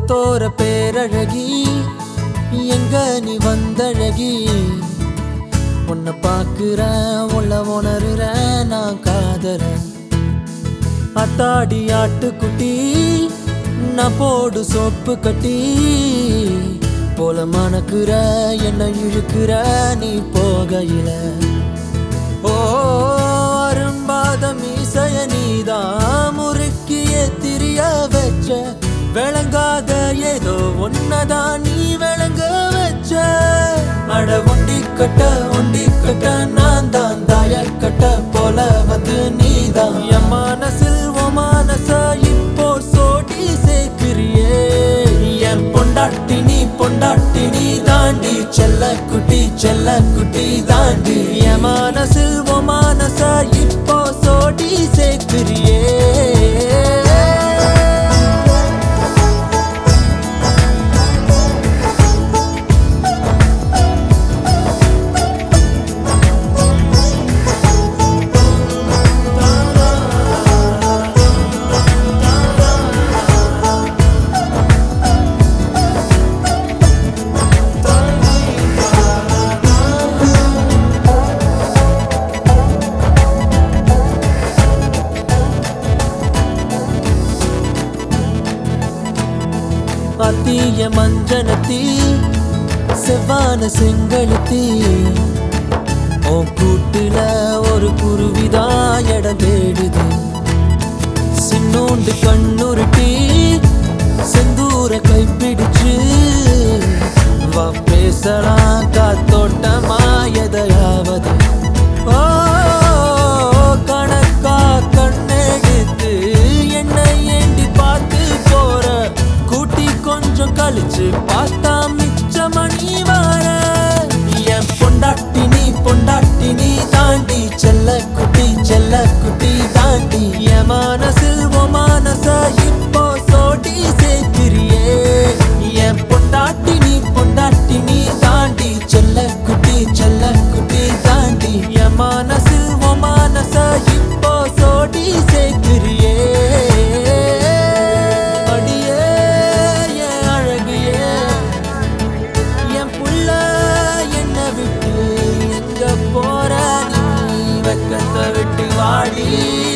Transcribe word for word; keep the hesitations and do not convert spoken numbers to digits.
தோர பேரழகி எங்க நீ வந்தழகி உன்னை பாக்குறேன் உள்ள உணர்றேன் நான் காதறேன் அத்தாடி ஆட்டுக்குட்டி நான் போடு சோப்பு கட்டி போல மணக்குற என்ன இழுக்கிற நீ போகையில ஓ அரும்பாத மீசைய நீதான் முறுக்கிய திரிய வச்ச விளங்காத ஏதோ ஒன்னதான் நீ விளங்க வச்ச அட ஒண்டி கட்ட ஒண்டி கட்ட நான் தான் தாயல் கட்ட போல வந்து நீதான் என் மனசில் ஓ மனச இப்போ சோடி சேர்க்கிறியே என் பொண்டாட்டி நீ பொண்டாட்டி நீ தாண்டி செல்ல குட்டி செல்ல குட்டி தாண்டி என் மனசில் ஓ மனச இப்போ சோடி சேர்க்கிறியே அத்திய மஞ்சனத்தி செவ்வான செங்கழுத்தி ஓ கூட்டுல ஒரு குருவிதான் இடம் தேடுது சின்னோண்டு கண்ணுருட்டி செந்தூர கைப்பிடிச்சு வா பேசலாம் காத்தோட்டமா எதையாவது ஓ கணக்கா கண்ணெடுத்து என்னை ஏண்டி பார்த்து போற கூட்டி கொஞ்சம் கழிச்சு பார்த்தா மிச்ச மணி வார என் பொண்டாட்டி நீ பொண்டாட்டி நீ தாண்டி செல்ல குட்டி செல்ல குட்டி தாண்டி என் மனசில் ஓ மனச இப்போ சோடி சேர்க்கிறியே என் பொண்டாட்டி நீ பொண்டாட்டி நீ தாண்டி செல்ல குட்டி செல்ல குட்டி தாண்டி என் மனசில் ஓ மனச இப்போ சோடி சேர்க்கிறியே போற நீ வெக்கத்தை விட்டு வாடி